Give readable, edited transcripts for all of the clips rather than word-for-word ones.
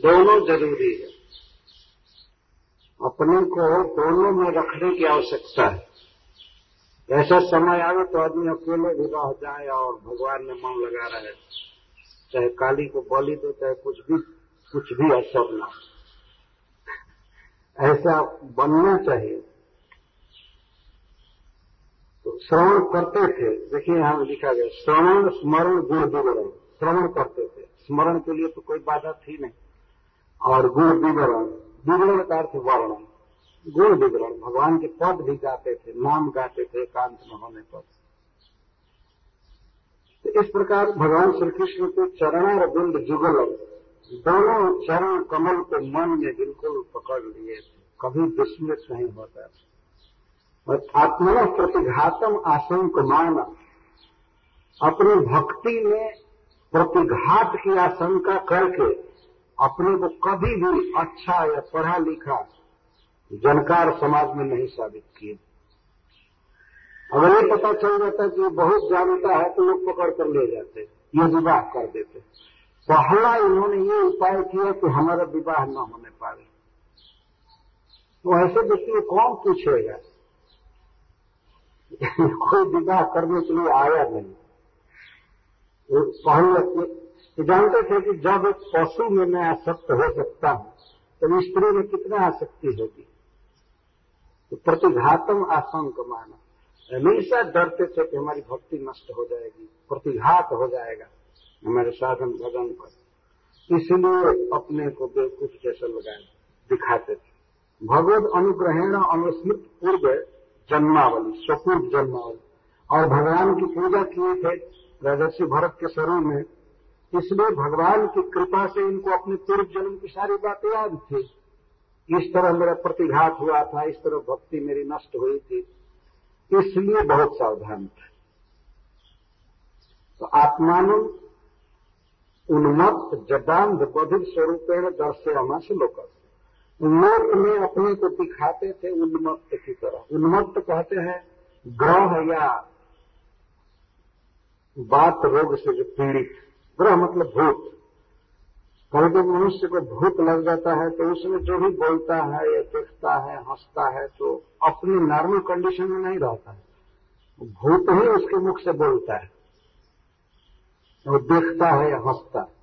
दोनों जरूरी है। अपने को दोनों में रखने की आवश्यकता है। ऐसा समय आवे तो आदमी अकेले भी रह जाए और भगवान में मन लगा रहे, चाहे काली को बलि दो, चाहे कुछ भी असर ना। ऐसा बनना चाहिए। तो श्रवण करते थे, देखिए यहां लिखा गया श्रवण स्मरण गुण विवरण। श्रवण करते थे, स्मरण के लिए तो कोई बाधा थी नहीं, और गुण विवरण, विवरण का अर्थ वर्णन, गुण विवरण, भगवान के पद भी गाते थे, नाम गाते थे एकांत में होने पर। तो इस प्रकार भगवान श्री कृष्ण के चरणार बिंद जुगल, दोनों चरण कमल को मन में बिल्कुल पकड़ लिए थे, कभी विस्मृत नहीं होता। और आत्मन प्रतिघातम आशंक मान, अपनी भक्ति में प्रतिघात की आशंका करके अपने को कभी भी अच्छा या पढ़ा लिखा जानकार समाज में नहीं साबित किए। अगर ये पता चल जाता कि बहुत जानता है तो लोग पकड़ कर ले जाते, ये विवाह कर देते। पहला इन्होंने ये उपाय किया कि हमारा विवाह न होने पाए। तो ऐसे व्यक्ति को कौन पूछेगा? कोई विवाह करने के लिए आया नहीं। पहले जानते थे कि जब एक पशु में मैं आसक्त हो सकता हूं तो स्त्री में कितना आसक्ति होगी। तो प्रतिघातम आशंक माना, हमेशा डरते थे कि हमारी भक्ति नष्ट हो जाएगी, प्रतिघात हो जाएगा हमारे साधन भजन पर, इसलिए अपने को बेवकूफ जैसा लगाए दिखाते थे। भगवद अनुग्रहेण अनुस्मृत पूर्व जन्मावली, स्वपूर्व जन्मावली, और भगवान की पूजा किए थे राजर्षि भरत के शरीर में, इसलिए भगवान की कृपा से इनको अपने पूर्व जन्म की सारी बातें याद थी। इस तरह मेरा प्रतिघात हुआ था, इस तरह भक्ति मेरी नष्ट हुई थी, इसलिए बहुत सावधान थे। तो आत्मानु उन्मत्त जडांध बधिर स्वरूपेण दर्शयामा से लोक में अपने को दिखाते थे उन्मत्त की तरह। उन्मत्त कहते हैं ग्रह या बात रोग से जो पीड़ित, ग्रह मतलब भूत। कभी जब मनुष्य को भूत लग जाता है तो उसमें जो भी बोलता है या देखता है हंसता है तो अपनी नॉर्मल कंडीशन में नहीं रहता है, भूत ही उसके मुख से बोलता है, वो देखता है या हंसता है।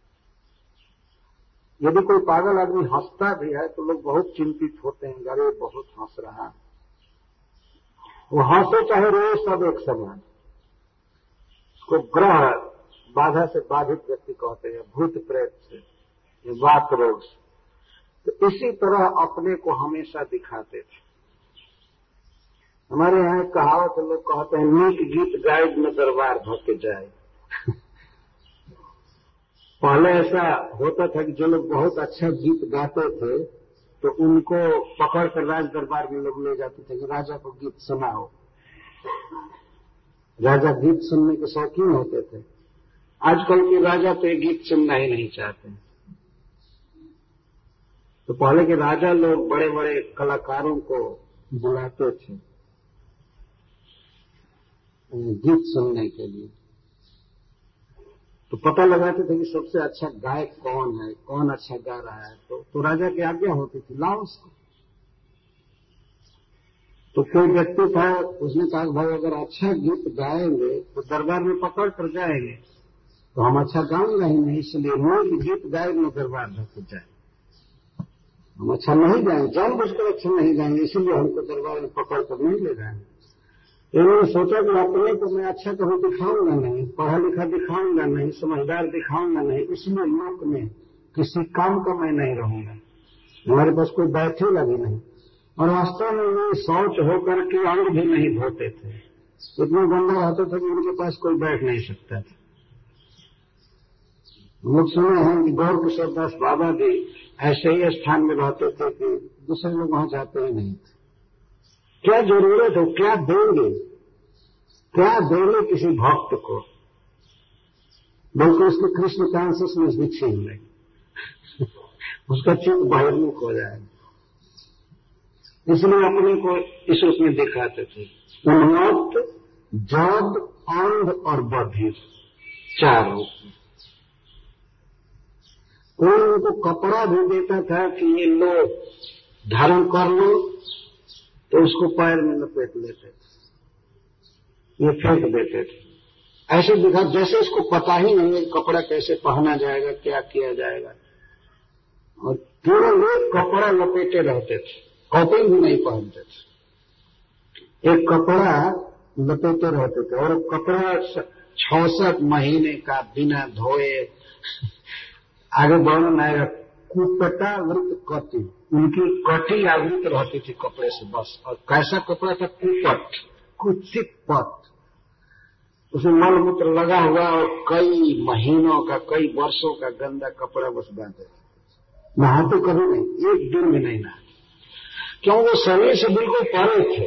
यदि कोई पागल आदमी हंसता भी है तो लोग बहुत चिंतित होते हैं, अरे बहुत हंस रहा है। वो हंसे चाहे रोए सब एक समान। उसको ग्रह बाधा से बाधित व्यक्ति कहते हैं, भूत प्रेत से, वात रोग से। तो इसी तरह अपने को हमेशा दिखाते थे। हमारे यहाँ कहावत लोग कहते हैं, नीक गीत गायब में दरबार धोके जाए। पहले ऐसा होता था कि जो लोग बहुत अच्छा गीत गाते थे तो उनको पकड़ कर राज दरबार में लोग ले जाते थे कि राजा को गीत सुनाओ। राजा गीत सुनने के शौकीन होते थे। आजकल के राजा तो ये गीत सुनना ही नहीं चाहते। तो पहले के राजा लोग बड़े बड़े कलाकारों को बुलाते थे गीत सुनने के लिए। तो पता लगाते थे कि सबसे अच्छा गायक कौन है, कौन अच्छा गा रहा है। तो राजा की आज्ञा होती थी, लाओ उसको। तो कोई व्यक्ति था, उसने कहा भाई अगर अच्छा गीत गाएंगे तो दरबार में पकड़ कर जाएंगे, तो हम अच्छा गाएंगे ही नहीं, इसलिए नीक गीत गाए में दरबार धोके जाए। हम अच्छा नहीं गाएंगे, जानबूझकर अच्छा नहीं गाएंगे, इसलिए हमको दरबार में पकड़ कर नहीं ले जाएंगे। इन्होंने सोचा कि अपने को मैं अच्छा कभी दिखाऊंगा नहीं, पढ़ा लिखा दिखाऊंगा नहीं, समझदार दिखाऊंगा नहीं, इसलिए लोक में किसी काम का मैं नहीं रहूंगा, हमारे पास कोई बैठेगा भी नहीं। और वास्तव में वो शौच होकर के अंग भी नहीं धोते थे, इतना गंदा रहता था कि उनके पास कोई बैठ नहीं सकता था। हम लोग सुने हैं कि गौर किशोर दास बाबा भी ऐसे ही स्थान में रहते थे कि दूसरे लोग वहां जाते ही नहीं थे। क्या जरूरत हो, क्या देंगे, क्या देंगे किसी भक्त को, बल्कि उसके कृष्ण कॉन्शियसनेस भी छीन लेंगे, उसका चित्त बहिर्मुख हो जाएगा। इसलिए अपने को इस रूप में दिखाते थे, उन्मत्त, जड, अंध और बधिर, चार रूप में। कोई उनको कपड़ा भी देता था कि ये लो धारण कर लो, तो उसको पैर में लपेट लेते थे, ये फेंक देते थे। ऐसे दिखा जैसे इसको पता ही नहीं है कपड़ा कैसे पहना जाएगा, क्या किया जाएगा। और केवल एक कपड़ा लपेटे रहते थे, कपड़े भी नहीं पहनते थे, एक कपड़ा लपेटे रहते थे। और कपड़ा 66 महीने का बिना धोए, आगे वर्णन आएगा, कुपटा वृत कटी, उनकी कटी आवृत रहती थी कपड़े से बस। और कैसा कपड़ा था? कुपट, कुत्सित पट, उसमें मलमूत्र लगा हुआ और कई महीनों का, कई वर्षों का गंदा कपड़ा बस बांधे। नहाते कभी नहीं, एक दिन भी नहीं नहाते, क्यों? वो शरीर से बिल्कुल परे थे।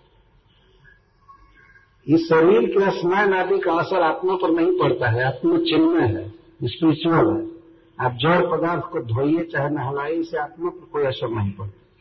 इस शरीर के स्नान आदि का असर आत्मा पर नहीं पड़ता है, आत्मा चिन्मय है, स्पिरिचुअल है। आप जड़ पदार्थ को धोइए चाहे नहलाइए, इससे आत्मा पर कोई असर नहीं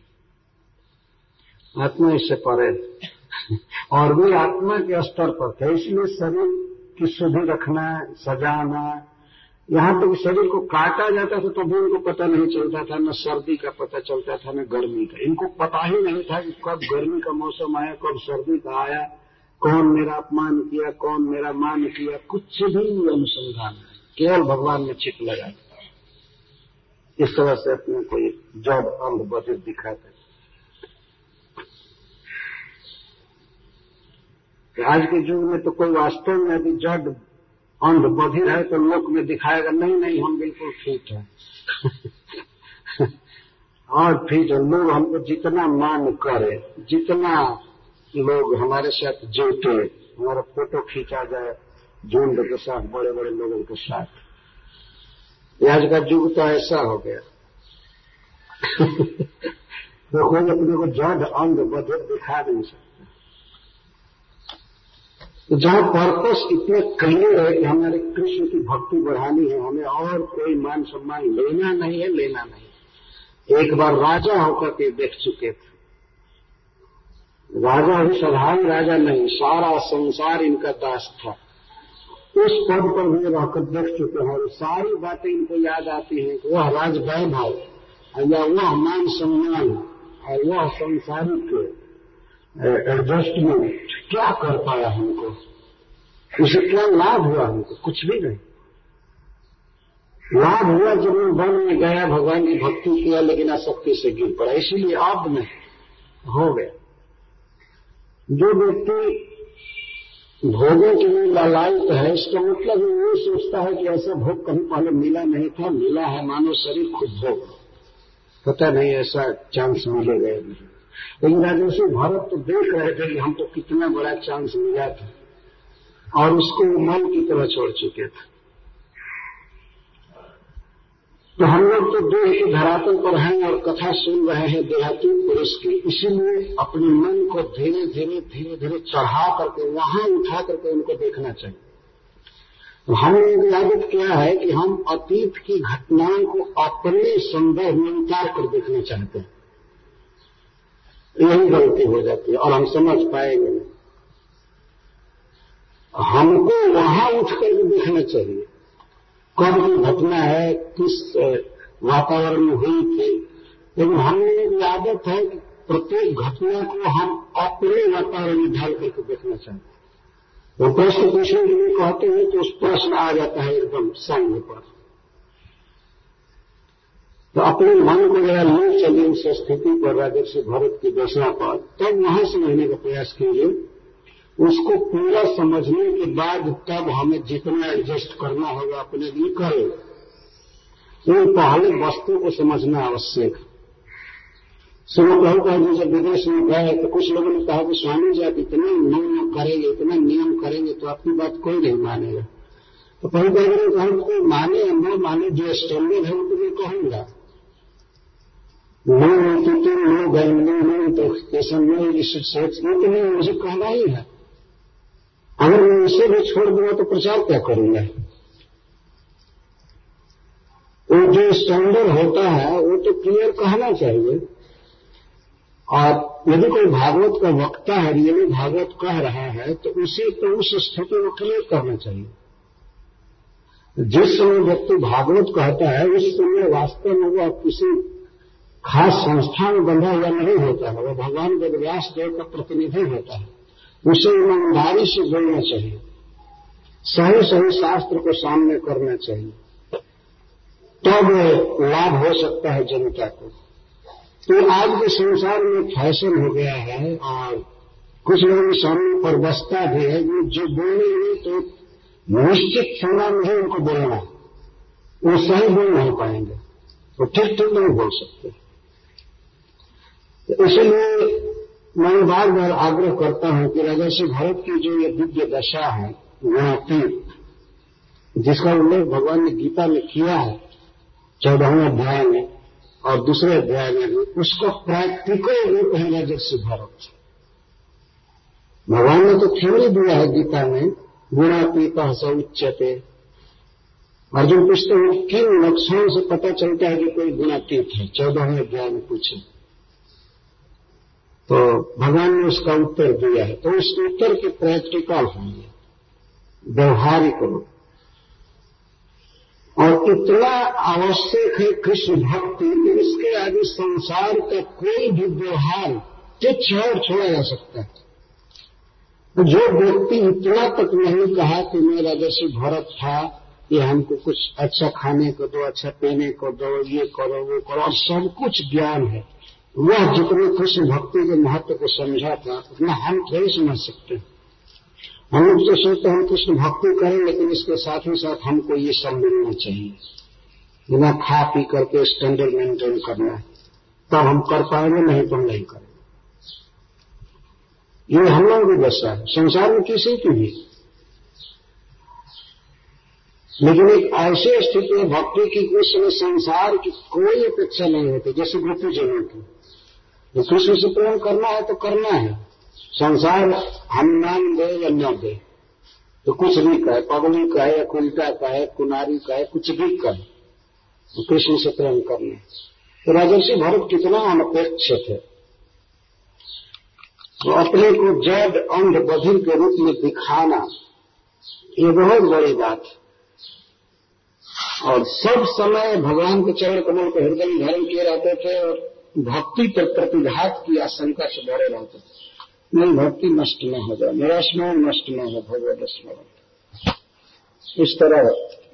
पड़ता। आत्मा इससे परे और भी आत्मा के स्तर पर थे, इसलिए शरीर की शुद्धि रखना, सजाना, यहां तक शरीर को काटा जाता था तो भी इनको पता नहीं चलता था, न सर्दी का पता चलता था न गर्मी का। इनको पता ही नहीं था कि कब गर्मी का मौसम आया, कब सर्दी का आया, कौन मेरा अपमान किया, कौन मेरा मान किया, कुछ भी अनुसंधान है, केवल भगवान में चित लगा। इस तरह से अपने को जड़ अंध बधिर दिखाते। आज के युग में तो कोई वास्तव में यदि जड़ अंध बधिर है तो लोक में दिखाएगा, नहीं नहीं हम बिल्कुल ठीक है और फिर लोग हमको जितना मान करे, जितना लोग हमारे साथ जुटे, हमारा फोटो खींचा जाए झुंड के साथ, बड़े बड़े लोगों के साथ। आज का युग तो ऐसा हो गया तो कोई अपने को जड़ अंध बधिर दिखा नहीं सकता। तो जहां पर्पस इतने क्लियर है कि हमारे कृष्ण की भक्ति बढ़ानी है, हमें और कोई मान सम्मान लेना नहीं है, लेना नहीं। एक बार राजा होकर के देख चुके थे, राजा ही साधारण राजा नहीं, सारा संसार इनका दास था। उस पद पर भी रहकर देख चुके हैं और सारी बातें इनको याद आती हैं कि वह राजवैभव या वह मान सम्मान और वह संसारिक एडजस्टमेंट क्या कर पाया हमको, उसे क्या लाभ हुआ हमको? कुछ भी नहीं। लाभ हुआ जब वो वन में गया, भगवान की भक्ति किया, लेकिन आसक्ति से गिर पड़ा, इसीलिए अब में हो गया। जो व्यक्ति भोगों के लिए लालायित है, इसका मतलब वो सोचता है कि ऐसा भोग कहीं पहले मिला नहीं था, मिला है, मानो शरीर खुद भोग, पता नहीं ऐसा चांस मिलेगा नहीं। लेकिन राजर्षि भरत तो देख रहे थे कि हमको कितना बड़ा चांस मिला था और उसको मल की तरह छोड़ चुके थे। तो हम लोग तो देह के धरातल पर हैं और कथा सुन रहे हैं देहाती पुरुष की, इसीलिए अपने मन को धीरे धीरे धीरे धीरे चढ़ा करके वहां उठा करके उनको देखना चाहिए। तो हमने एक आदत क्या है कि हम अतीत की घटनाओं को अपने संदर्भ में उतार कर देखना चाहते हैं, यही गलती हो जाती है और हम समझ पाएंगे नहीं। हमको वहां उठ कर देखना चाहिए कब की घटना है, किस वातावरण में हुई थी। लेकिन हमें एक आदत है कि प्रत्येक घटना को हम अपने वातावरण में ढाल करके देखना चाहते हैं। वो प्रश्न पूछने के लिए कहते हैं तो उस प्रश्न आ जाता है एकदम सामने पर। तो अपने मन को जरा ले चलिए उस स्थिति पर, राजर्षि भरत की दशा पर, तब वहां समझने का प्रयास कीजिए। उसको पूरा समझने के बाद तब हमें जितना एडजस्ट करना होगा अपने लिए करें। तो पहले वस्तु को समझना आवश्यक है। सुनो प्रभुपाद जी जब विदेश में गए तो कुछ लोगों ने कहा कि स्वामी जी आप इतना नियम करेंगे, इतना नियम करेंगे तो आपकी बात कोई नहीं मानेगा। तो प्रभुपाद जी ने कहा कोई माने या न माने, जो स्टैंडर्ड है वो तो मैं कहूंगा। नो गैमलिंग, तो कैसा तो नहीं, मुझे कहना ही है। अगर मैं इसे भी छोड़ दूंगा तो प्रचार क्या करूंगा? वो जो स्टैंडर्ड होता है वो तो क्लियर कहना चाहिए। और यदि कोई भागवत का वक्ता है, रियली भागवत कह रहा है, तो उसे तो उस स्थिति को क्लियर करना चाहिए। जिस समय व्यक्ति भागवत कहता है उस समय वास्तव में वह किसी खास संस्था में बंधा हुआ नहीं होता है, वह भगवान वेदव्यास देव का प्रतिनिधि होता है। उसे ईमानदारी से बोलना चाहिए, सही सही शास्त्र को सामने करना चाहिए, तब लाभ हो सकता है जनता को। तो आज के संसार में फैशन हो गया है और कुछ लोगों के सामने पर बसता भी है, जो बोलेंगे तो निश्चित समय में ही उनको बोलना है, वो सही बोल नहीं पाएंगे, वो ठीक नहीं बोल सकते। तो इसलिए मैं बार बार आग्रह करता हूं कि राजर्षि भरत की जो ये दिव्य दशा है गुणातीत, जिसका उल्लेख भगवान ने गीता में किया है 14वें अध्याय में और दूसरे अध्याय में भी, उसको प्रैक्टिकल रूप है राजर्षि भरत। भगवान ने तो थ्योरी दिया है गीता में, गुणातीत स उच्यते। अर्जुन पूछते हैं किन लक्षणों से पता चलता है कि कोई गुणातीत है, 14वें अध्याय में पूछे तो भगवान ने उसका उत्तर दिया है। तो उस उत्तर के प्रैक्टिकल होंगे, व्यवहारिक हो, और इतना आवश्यक है कृष्ण भक्ति कि इसके आगे संसार का कोई भी व्यवहार तुच्छ और छोड़ा जा सकता है। जो व्यक्ति इतना तक नहीं कहा कि मैं राजर्षि भरत था, ये हमको कुछ अच्छा खाने को दो, अच्छा पीने को दो, ये करो वो करो, और सब कुछ ज्ञान है, वह जितने कृष्ण भक्ति के महत्व को समझा था उतना हम थोड़ी समझ सकते हैं। हम लोग तो सोचते हम कृष्ण भक्ति करें, लेकिन इसके साथ ही साथ हमको ये सब मिलना चाहिए, बिना खा पी करके स्टैंडर्ड मेंटेन करना है, तब हम कर पाएंगे, नहीं तो नहीं करेंगे। ये हम लोगों की दशा है, संसार में किसी की भी। लेकिन एक ऐसी स्थिति में भक्ति की उस समय संसार की कोई अपेक्षा नहीं होती, जैसे गोपीजनों की। जो कृष्ण से प्रेम करना है तो करना है, संसार हम नाम दे या न दे, तो कुछ भी कहे, पगली कहे या कुलटा कहे, कुनारी कहे, कुछ भी कहे, तो कृष्ण से प्रेम करना है। तो राजर्षि भरत कितना अनपेक्षित है, तो अपने को जड़ अंध बधिर के रूप में दिखाना, ये बहुत बड़ी बात है। और सब समय भगवान के चरण कमल को हृदय में धारण किए रहते थे और भक्ति पर प्रतिघात की आशंका से भरे रहते थे। नहीं, भक्ति नष्ट न हो जाए, मेरा स्मरण नष्ट न हो, भगवत स्मरण। इस तरह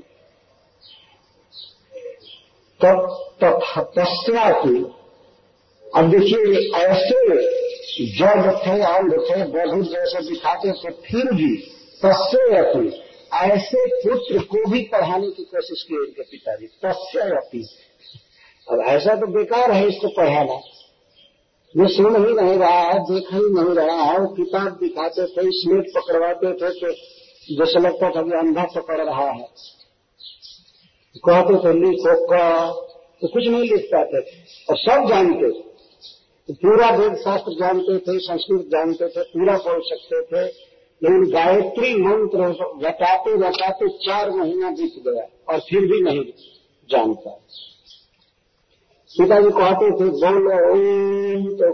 तपस्या की, अब देखिए ऐसे जड़ थे, अंध थे, बधिर जैसे दिखाते थे, फिर भी तस्य अपनी ऐसे पुत्र को भी पढ़ाने की कोशिश की उनके पिताजी, तस्य अपनी। अब ऐसा तो बेकार है इसको पढ़ाना, ये सुन ही नहीं रहा है, देख ही नहीं रहा है। वो किताब दिखाते थे, स्लेट पकड़वाते थे तो जैसे लगता था कि अंधा पकड़ रहा है, कहते थे लिखो का, तो कुछ नहीं लिख पाते थे, और सब जानते थे, तो पूरा वेद शास्त्र जानते थे, संस्कृत जानते थे, पूरा बोल सकते थे। लेकिन गायत्री मंत्र रटाते रटाते 4 महीना बीत गया और फिर भी नहीं जानता। पिताजी कहते थे बोलो ओम, तो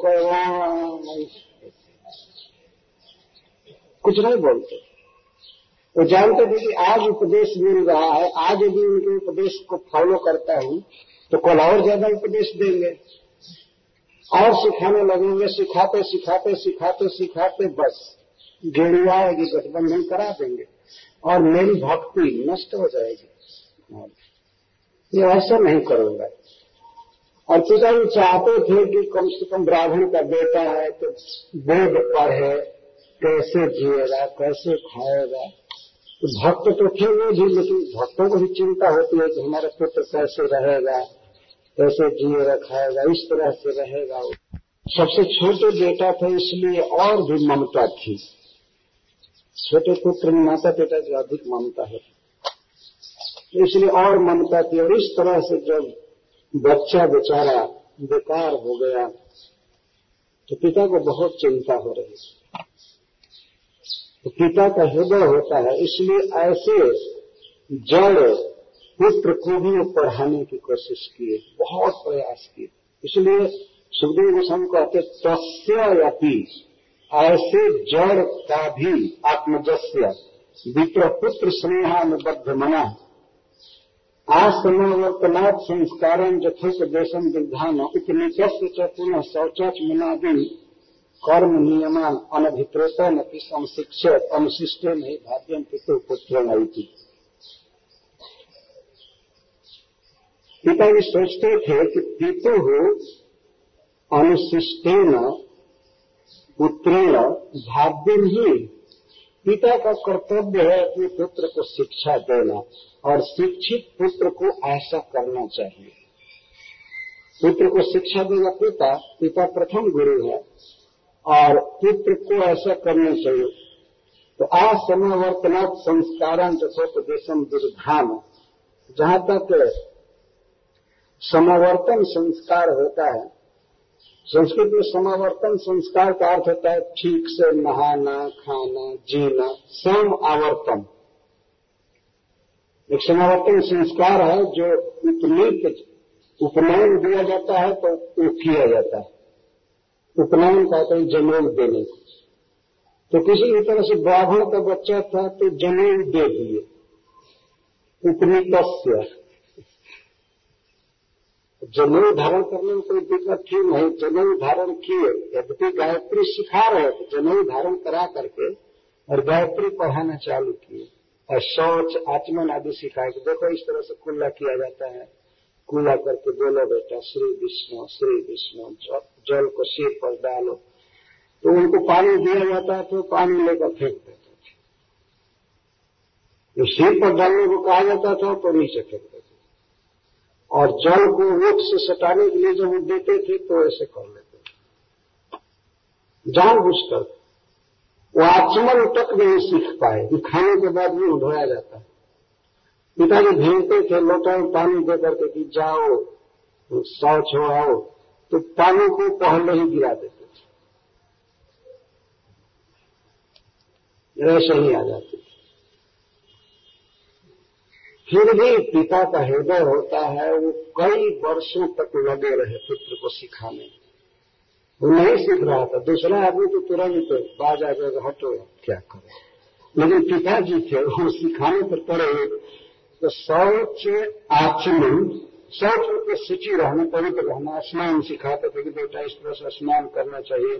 कुछ नहीं बोलते। वो जानते थे कि आज उपदेश मिल रहा है, आज यदि उनके उपदेश को फॉलो करता हूं तो कल और ज्यादा उपदेश देंगे और सिखाने लगेंगे। सिखाते सिखाते सिखाते सिखाते बस गेड़िया आएगी, गठबंधन करा देंगे और मेरी भक्ति नष्ट हो जाएगी। ये ऐसा नहीं करूंगा। और पिताजी चाहते थे कि कम से कम ब्राह्मण का बेटा है तो वेद पढ़े, कैसे जिएगा, कैसे खाएगा। तो भक्त तो थे वो भी, लेकिन भक्तों को भी चिंता होती है कि हमारा पुत्र कैसे रहेगा, कैसे जिएगा, खाएगा, इस तरह से रहेगा। सबसे छोटे बेटा थे इसलिए और भी ममता थी। छोटे पुत्र में माता पिता की अधिक ममता है, इसलिए और ममता थी। और इस तरह से जब बच्चा बेचारा बेकार हो गया तो पिता को बहुत चिंता हो रही। तो पिता का हृदय होता है, इसलिए ऐसे जड़ पुत्र को भी वो पढ़ाने की कोशिश किए, बहुत प्रयास किए। इसलिए सुखदेव गोस्वामी कहते तस्य अपि, ऐसे जड़ का भी आत्मजस्य विप्रपुत्र स्नेहानुबद्ध मना, आसमवर्तनात् संस्कारं यथोपदेशं विधान उपनिषस्य च पुनः शौचाचमनादि कर्म नियमान अनभिप्रेतन अपि संशिक्ष्य अनुशिष्टेन हि भाव्यं पितुः पुत्रेण इति। पिताजी सोचते थे कि पितुः अनुशिष्टेन पुत्रेण भाव्यं ही, पिता का कर्तव्य है अपने पुत्र को शिक्षा देना और शिक्षित पुत्र को ऐसा करना चाहिए। पुत्र को शिक्षा देगा पिता, पिता प्रथम गुरु है और पुत्र को ऐसा करना चाहिए। तो असमवर्तनात् संस्कारान् यथोपदेशं विधान, जहां तक समावर्तन संस्कार होता है, संस्कृत में समावर्तन संस्कार का अर्थ होता है ठीक से नहाना, खाना, जीना, सम आवर्तन। एक समावर्तन संस्कार है जो उपनयन दिया जाता है तो वो किया जाता है। उपनयन कहते हैं जनेऊ देने को। तो किसी भी तरह से ब्राह्मण का बच्चा था तो जनेऊ दे दिए, उपनीतस्य। जनेऊ धारण करने में कोई दिक्कत थी नहीं, जनेऊ धारण किए। यद्यपि गायत्री सिखा रहे थे, जनेऊ धारण करा करके और गायत्री पढ़ाना चालू किए और शौच आचमन आदि सिखाए कि देखो इस तरह से कुल्ला किया जाता है, कुल्ला करके बोलो बेटा श्री विष्णु, जल को सिर पर डालो। तो उनको पानी दिया जाता तो पानी लेकर फेंक देते थे, जो सिर पर डालने को कहा जाता था तो नीचे फेंक देते थे। और जल को ओठ से सटाने के लिए जब वो देते थे तो ऐसे कर लेते थे जानबूझकर। वो आचमन तक नहीं सीख पाए कि खाने के बाद भी धोया जाता है। पिताजी भेजते थे लोटा में पानी दे करके कि जाओ शौच हो आओ, तो पानी को पहले ही गिरा देते थे, ऐसे ही आ जाते थे। फिर भी पिता का हृदय होता है, वो कई वर्षों तक लगे रहे पुत्र को सिखाने। वो नहीं सीख रहा था, दूसरा आदमी तो तुरंत बाज आ जाएगा, हटो क्या करो। लेकिन पिताजी थे वो सिखाने पर पड़े। तो शौच आचमन, शौच में शुचि रहना, पवित्र रहना, स्नान सिखाते थे कि बेटा इस तरह से स्नान करना चाहिए।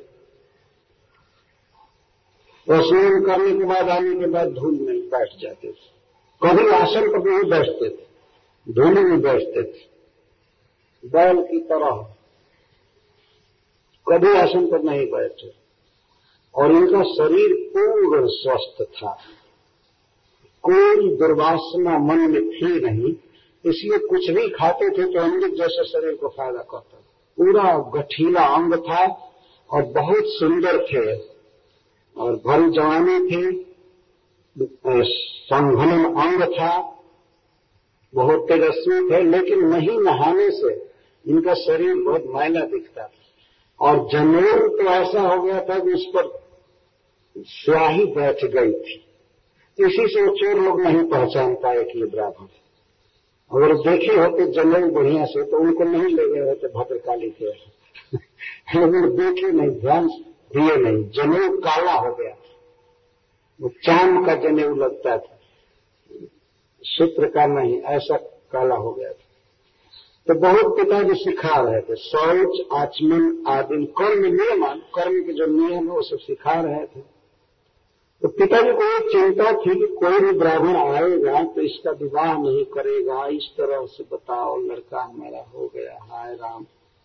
और स्नान करने के बाद आने के बाद धूल में बैठ जाते थे, कभी आसन पर नहीं बैठते थे, धूली में बैठते थे, बैल की तरह कभी आसन पर नहीं बैठे। और इनका शरीर पूर्ण स्वस्थ था, कोई दुर्वासना मन में थी नहीं, इसलिए कुछ भी खाते थे तो अमृत जैसे शरीर को फायदा करता था। पूरा गठीला अंग था और बहुत सुंदर थे और भरी जवानी थी, संघनन अंग था, बहुत तेजस्वी थे। लेकिन नहीं नहाने से इनका शरीर बहुत मैला दिखता था और जनेऊ तो ऐसा हो गया था कि उस पर स्याही बैठ गई थी। इसी से चोर लोग नहीं पहचान पाए कि ये ब्राह्मण है। अगर देखे होते जनेऊ बढ़िया से तो उनको नहीं ले गए होते भद्रकाली के। लेकिन देखे नहीं, ध्यान दिए नहीं, जनेऊ काला हो गया, वो चांद का जनेऊ लगता था, सूत्र का नहीं, ऐसा काला हो गया था। तो बहुत पिताजी सिखा रहे थे शौच आचमन आदि कर्म नियमन, कर्म के जो नियम है वो सब सिखा रहे थे। तो पिताजी को एक चिंता थी कि कोई भी ब्राह्मण आएगा तो इसका विवाह नहीं करेगा, इस तरह से बताओ लड़का हमारा हो गया, हाय राम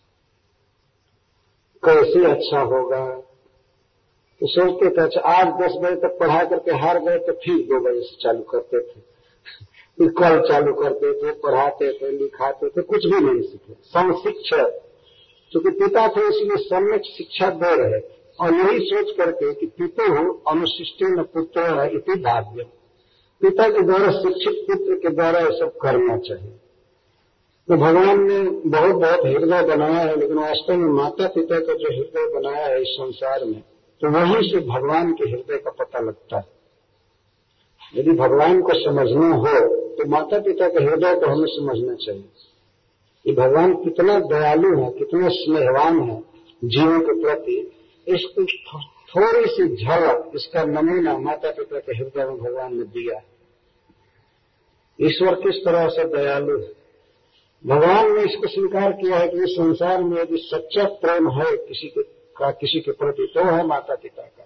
कैसे अच्छा होगा। तो सोचते थे अच्छा आज 10 बजे तक पढ़ा करके हार गए तो फिर 2 बजे से चालू करते थे, फिर कल चालू करते थे, पढ़ाते थे, लिखाते थे, कुछ भी नहीं सीखे। समशिक्षक क्योंकि पिता थे इसलिए सम्यक शिक्षा दे रहे और यही सोच करके कि पितुः अनुशिष्टेन पुत्रेण इति भाव्य, पिता के द्वारा शिक्षित पुत्र के द्वारा ये सब करना चाहिए। तो भगवान ने बहुत बहुत हृदय बनाया है, लेकिन वास्तव में माता पिता का जो हृदय बनाया है इस संसार में, तो वहीं से भगवान के हृदय का पता लगता है। यदि भगवान को समझना हो तो माता पिता के हृदय को हमें समझना चाहिए कि भगवान कितना दयालु है, कितना स्नेहवान है जीवों के प्रति। इसको थोड़ी सी झलक, इसका नमूना माता पिता के हृदय में भगवान ने दिया है। ईश्वर किस तरह से दयालु है। भगवान ने इसको स्वीकार किया है कि इस संसार में यदि सच्चा प्रेम है किसी के प्रति तो है माता पिता का।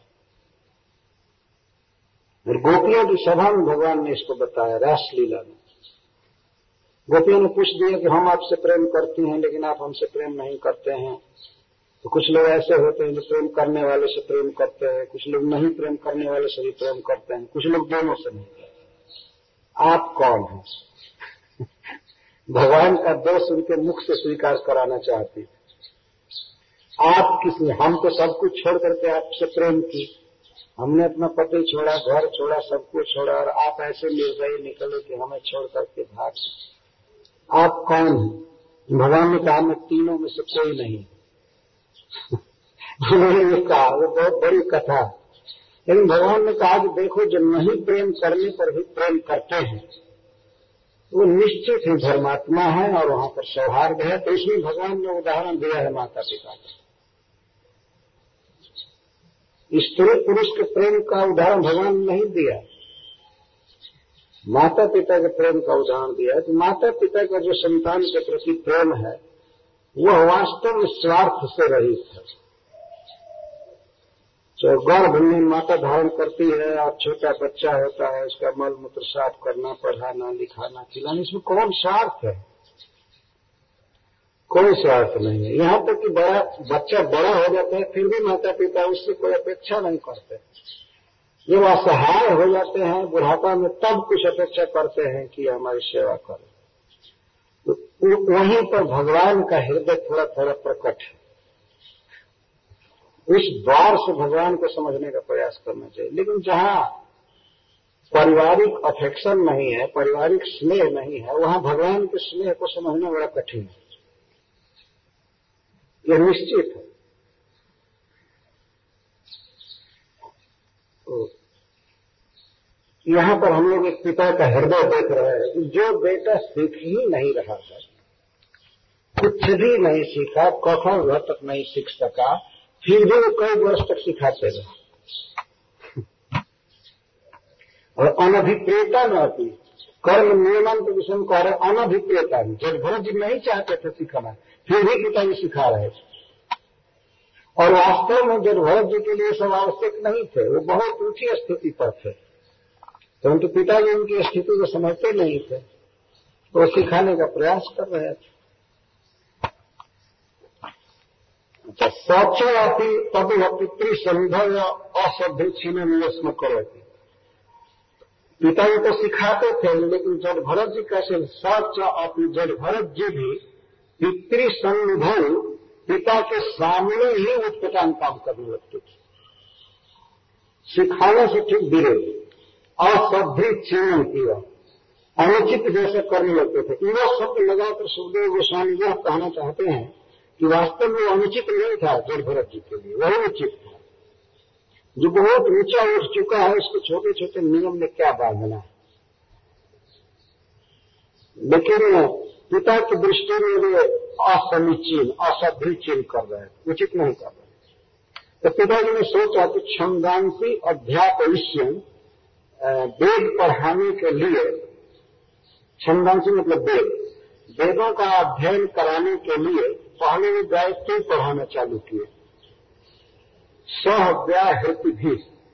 और गोपियों की सभा में भगवान ने इसको बताया रासलीला में। गोपियों ने पूछ दिया कि हम आपसे प्रेम करती हैं लेकिन आप हमसे प्रेम नहीं करते हैं। तो कुछ लोग ऐसे होते हैं जो प्रेम करने वाले से प्रेम करते हैं, कुछ लोग नहीं प्रेम करने वाले से भी प्रेम करते हैं, कुछ लोग दोनों से नहीं करते। आप कौन हैं? भगवान का दोष उनके मुख से स्वीकार कराना चाहती है। आप किसने? हम तो सब कुछ छोड़ करके आपसे प्रेम की, हमने अपना पति छोड़ा, घर छोड़ा, सब कुछ छोड़ा, और आप ऐसे निर्दयी निकले कि हमें छोड़ करके भाग। आप कौन हैं? भगवान ने कहा मैं तीनों में से कोई नहीं। उन्होंने ये कहा, वो बहुत बड़ी कथा। लेकिन भगवान ने कहा कि देखो जो नहीं प्रेम करने पर भी प्रेम करते हैं वो निश्चित ही धर्मात्मा है और वहां पर सौहार्द है। तो इसमें भगवान ने उदाहरण दिया है माता पिता का। स्त्री पुरुष के प्रेम का उदाहरण भगवान ने नहीं दिया, माता पिता के प्रेम का उदाहरण दिया है। तो माता पिता का जो संतान के प्रति प्रेम है वह वास्तव में स्वार्थ से रहित है। तो गर्भ में माता धारण करती है और छोटा बच्चा होता है, उसका मल मूत्र साफ करना, पढ़ाना, लिखाना, खिलाना, इसमें कौन स्वार्थ है? कोई स्वार्थ नहीं है। यहाँ तक कि बच्चा बड़ा हो जाता है फिर भी माता पिता उससे कोई अपेक्षा नहीं करते। जब असहाय हो जाते हैं बुढ़ापा में तब कुछ अपेक्षा करते हैं कि हमारी सेवा करें। तो वहीं पर भगवान का हृदय थोड़ा थोड़ा प्रकट है। उस द्वार से भगवान को समझने का प्रयास करना चाहिए। लेकिन जहां पारिवारिक अफेक्शन नहीं है, पारिवारिक स्नेह नहीं है, वहां भगवान के स्नेह को समझना बड़ा कठिन है। यह निश्चित है। तो यहां पर हम लोग एक पिता का हृदय देख रहे हैं कि जो बेटा सीख ही नहीं रहा है, कुछ भी नहीं सीखा, क ख ग तक नहीं सीख सका, फिर भी वो कई वर्ष तक सिखाते रहे। और अनभिप्रेता न आती, कर्म नियमन के विषय में कह रहे अनभिप्रेता। जब भरत जी नहीं चाहते थे सिखाना फिर भी पिताजी सिखा रहे थे। और वास्तव में जब भरत जी के लिए सब आवश्यक नहीं थे, वो बहुत ऊंची स्थिति पर थे, परंतु पिताजी उनकी स्थिति को समझते नहीं थे, तो सिखाने का प्रयास कर रहे थे। सच अपनी तब पितृ संधव असभ्य छीने निवेशन करती। पिताजी तो सिखाते थे, लेकिन जब भरत जी कैसे सच अपनी, जब भरत जी भी पितृ संधव पिता के सामने ही उत्पटान काम करने लगते थे, सिखाने से ठीक विरोध, असभ्य छीन किया, अनुचित जैसे करने लगते थे। यह शब्द लगाकर सुखदेव गोस्वामी यह कहना चाहते हैं कि वास्तव में अनुचित नहीं था जड़ भरत जी के लिए, वही उचित था। जो बहुत ऊंचा उठ चुका है उसको छोटे छोटे नियम में क्या बांधना है। लेकिन पिता की दृष्टि में वे असमीचीन, असभ्य चीन कर रहे हैं, उचित नहीं कर रहे। तो पिताजी ने सोचा कि छंदांसी अध्यापयिष्यम, वेद पढ़ाने के लिए, छंदांसी मतलब वेद, वेदों का अध्ययन कराने के लिए पहले वे गायत्री पढ़ाना चालू किए। सह व्याहृति भी,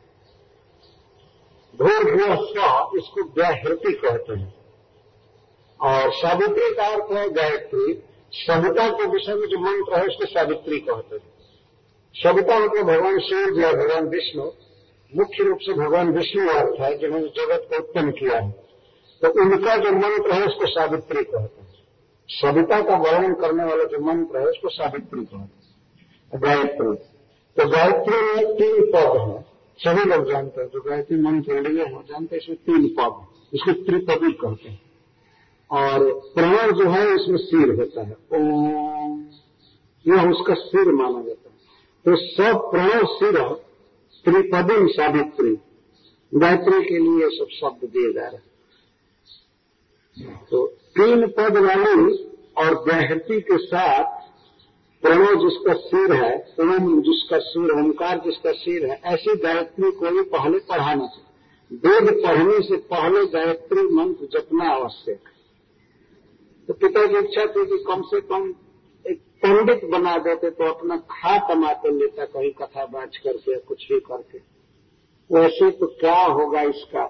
भूर्भुवः स्वः, इसको व्याहृति कहते हैं। और सावित्री का अर्थ है गायत्री। सविता के विषय में जो मंत्र है उसको सावित्री कहते हैं। सविता मतलब भगवान शिव या भगवान विष्णु, मुख्य रूप से भगवान विष्णु अर्थ है जिन्होंने जगत को उत्पन्न किया है, तो उनका जो मंत्र है उसको सावित्री कहते हैं। सविता का वर्णन करने वाला जो मंत्र है उसको सावित्री कहते हैं, गायत्री। तो गायत्री में 3 पद हैं, सभी लोग जानते हैं, जो गायत्री मंत्र लिए हैं जानते हैं, इसमें 3 पद हैं, इसको त्रिपदी कहते हैं। और प्रणव जो है इसमें सिर होता है, ओम, यह उसका सिर माना जाता है। तो सब प्रणव सिर त्रिपदी सावित्री, गायत्री के लिए सब शब्द दिए जा रहे हैं। तो 3 पद वाली और व्याहृति के साथ प्रणव जिसका सिर है, ओम जिसका सिर, ओंकार जिसका सिर है, ऐसी गायत्री को भी पहले पढ़ाना चाहिए। वेद पढ़ने से पहले गायत्री मंत्र जपना आवश्यक है। तो पिता की इच्छा थी कि कम से कम एक पंडित बना देते तो अपना खा कमाते लेता, कहीं कथा बाँच करके या कुछ भी करके। वैसे तो क्या होगा इसका,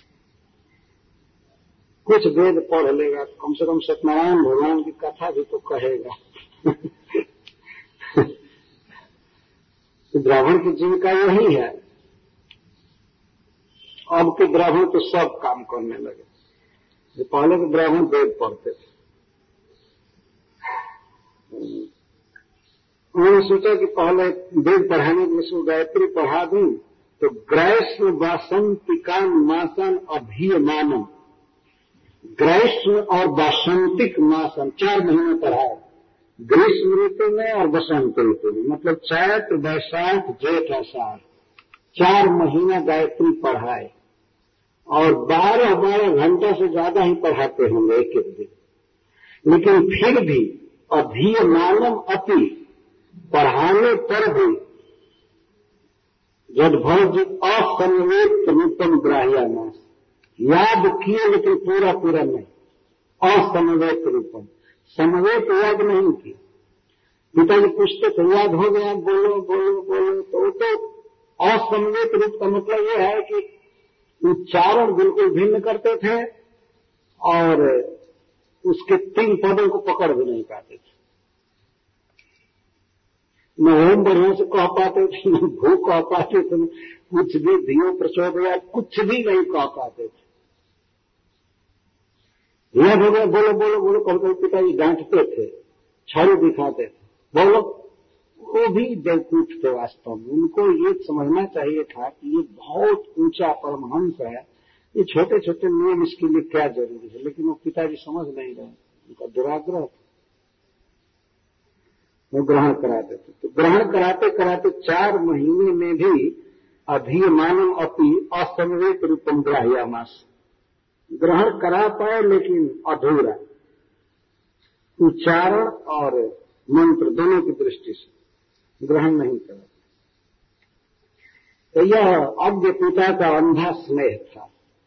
कुछ वेद पढ़ लेगा, कम से कम सत्यनारायण भगवान की कथा भी तो कहेगा। तो ब्राह्मण की जीविका यही है। अब के ब्राह्मण तो सब काम करने लगे, जो पहले के ब्राह्मण वेद पढ़ते थे। उन्होंने सोचा कि पहले वेद पढ़ाने के लिए गायत्री पढ़ा दूं, तो ग्रीष्म वासंतिकान मासन अभियमानम, ग्रीष्म और वासंतिक मासन 4 महीने पढ़ाए, ग्रीष्म ऋतु में और वसंत ऋतु में, मतलब चैत्र वैशाख जेठ आषाढ़ 4 महीना गायत्री पढ़ाए, और 12 घंटा से ज्यादा ही पढ़ाते होंगे एक एक दिन। लेकिन फिर भी अभियमानम अपि, पढ़ाने पर भी जडभरत जी असमवेत रूपम ग्राह्यामास, याद किए लेकिन पूरा पूरा नहीं, असमवेत रूपम, समवेत याद नहीं किए। पिताजी पूछते थे याद हो गया, बोलो बोलो बोलो, तो असमवेत रूप का मतलब यह है कि उच्चारण बिल्कुल भिन्न करते थे और उसके 3 पदों को पकड़ भी नहीं पाते थे। न ओम बढ़िया से कह पाते थे, न भू कह पाते थे, कुछ भी धियो प्रचोदया कुछ भी नहीं कह पाते थे। याद हो गया, बोलो बोलो बोलो, कभी पिताजी डांटते थे, छाड़ी दिखाते थे, बोलो। वो भी बेवकूफ थे वास्तव में। उनको ये समझना चाहिए था कि ये बहुत ऊंचा परमहंस है, ये छोटे छोटे नियम इसके लिए क्या जरूरी है, लेकिन वो पिताजी समझ नहीं रहे, उनका दुराग्रह था। वो ग्रहण कराते थे, तो ग्रहण कराते कराते 4 महीने में भी अभियमानम अपि असमवेत रूपम ग्राह्यामास, ग्रहण करा पाए लेकिन अधूरा, उच्चारण और मंत्र दोनों की दृष्टि से ग्रहण नहीं करा। तो यह अज्ञ पिता का अंधा स्नेह था।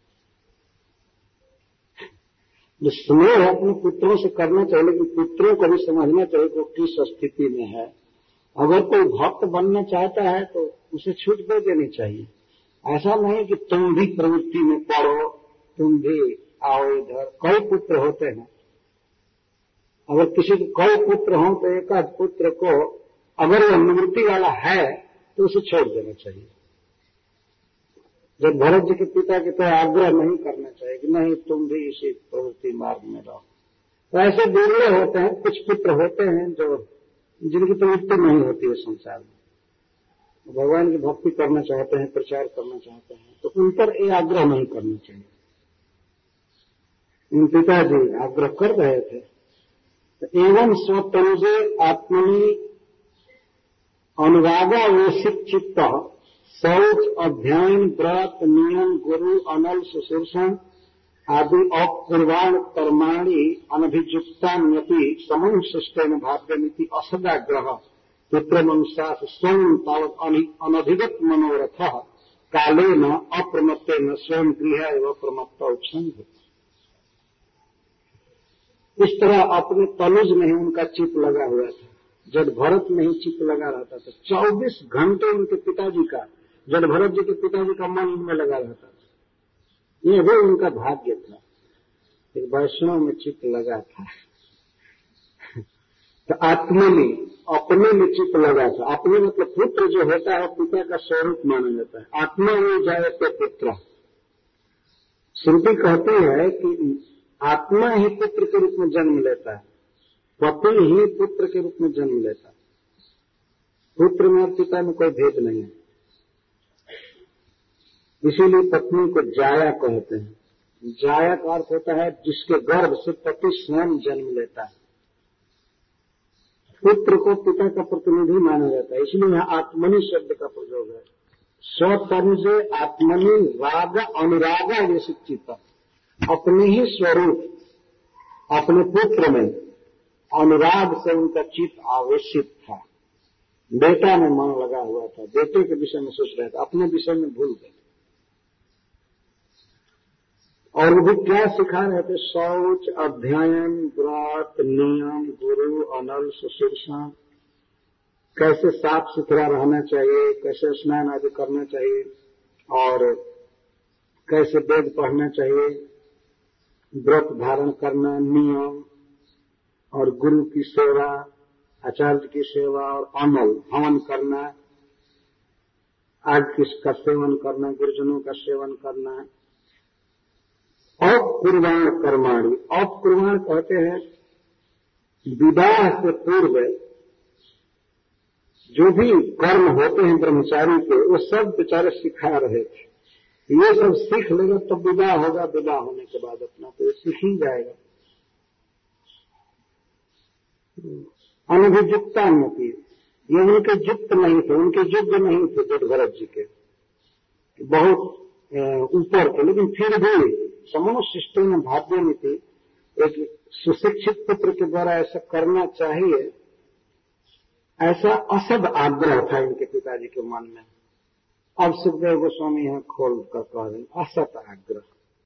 जो स्नेह अपने पुत्रों से करना चाहिए, लेकिन पुत्रों को भी समझना चाहिए कि वो किस स्थिति में है। अगर कोई भक्त बनना चाहता है तो उसे छूट दे देनी चाहिए। ऐसा नहीं कि तुम भी प्रवृत्ति में पढ़ो, तुम भी आओ इधर। कई पुत्र होते हैं, अगर किसी को कई पुत्र हों तो एक आध पुत्र को अगर वह निवृत्ति वाला है तो उसे छोड़ देना चाहिए। जब भरत जी के पिता की तरह आग्रह नहीं करना चाहिए कि नहीं तुम भी इसी प्रवृत्ति मार्ग में रहो। तो ऐसे दुर्लभ होते हैं, कुछ पुत्र होते हैं जो जिनकी प्रवृत्ति नहीं होती है संसार में, भगवान की भक्ति करना चाहते हैं, प्रचार करना चाहते हैं, तो उन पर ये आग्रह नहीं करना चाहिए। इन पिताजी आग्रह कर रहे थे। तो एवं स्वतनुजे आत्मनि अनुरागावेशित चित्त शौच अध्ययन व्रत नियम गुरु अनल सुशीर्षण आदि अपूर्वाण कर्माणि अनभिजुक्तान्यपि समूह शिष्टेन भाव्यमिति असदाग्रह पुत्रमनुसास स्वयं तावत् अनधिगत मनोरथ कालेन अप्रमत्तेन स्वयं गृह एवं प्रमत्त उपसंग। इस तरह अपने तनुज में ही उनका चित्त लगा हुआ था, जड भरत में ही चित्त लगा रहता था। 24 घंटे उनके पिताजी का, जड भरत जी के पिताजी का मन उनमें लगा रहता था। ये भी उनका भाग्य था, एक वैष्णव में चित्त लगा था। तो आत्मा में अपने में चित्त लगा था। अपने मतलब पुत्र जो होता है पिता का स्वरूप माना जाता है। आत्मा में जाए तो पुत्र। श्रुति कहती है कि आत्मा ही पुत्र के रूप में जन्म लेता है, पति ही पुत्र के रूप में जन्म लेता है। पुत्र में और पिता में कोई भेद नहीं है। इसीलिए पत्नी को जाया कहते हैं। जाया का अर्थ होता है जिसके गर्भ से पति स्वयं जन्म लेता है। पुत्र को पिता का प्रतिनिधि माना जाता है, इसलिए यहाँ आत्मनि शब्द का प्रयोग है। स्वतनुजे आत्मनि राग अनुरागा आवेशित चित्त, अपने ही स्वरूप अपने पुत्र में अनुराग से उनका चित्त आवेशित था। बेटा में मन लगा हुआ था, बेटे के विषय में सोच रहा था, अपने विषय में भूल गए। और वो भी क्या सिखा रहे थे? शौच, अध्ययन, व्रत, नियम, गुरु, अनल, सुशीर्षण, कैसे साफ सुथरा रहना चाहिए, कैसे स्नान आदि करना चाहिए और कैसे वेद पढ़ना चाहिए, व्रत धारण करना, नियम और गुरु की सेवा, आचार्य की सेवा और अमल, हवन करना, आग किसका सेवन करना, गुरुजनों का सेवन करना। औपकुर्वाण कर्माणि, औपकुर्वाण कहते हैं विवाह से पूर्व जो भी कर्म होते हैं ब्रह्मचारी के, वो सब बेचारे सिखा रहे थे। ये सब सीख लेगा तब तो विवाह होगा, विवाह होने के बाद अपना तो ये सीख ही जाएगा। अनभिजुक्तान्नति, ये उनके युक्त नहीं थे, उनके योग्य नहीं थे जड़भरत जी के, बहुत ऊपर थे, लेकिन फिर भी समनुशिष्टेन भाव्यमिति, एक सुशिक्षित पुत्र के द्वारा ऐसा करना चाहिए, ऐसा असद आग्रह था इनके पिताजी के मन में। अब सुखदेव गोस्वामी यहां खोल कर कह रहे हैं असत आग्रह।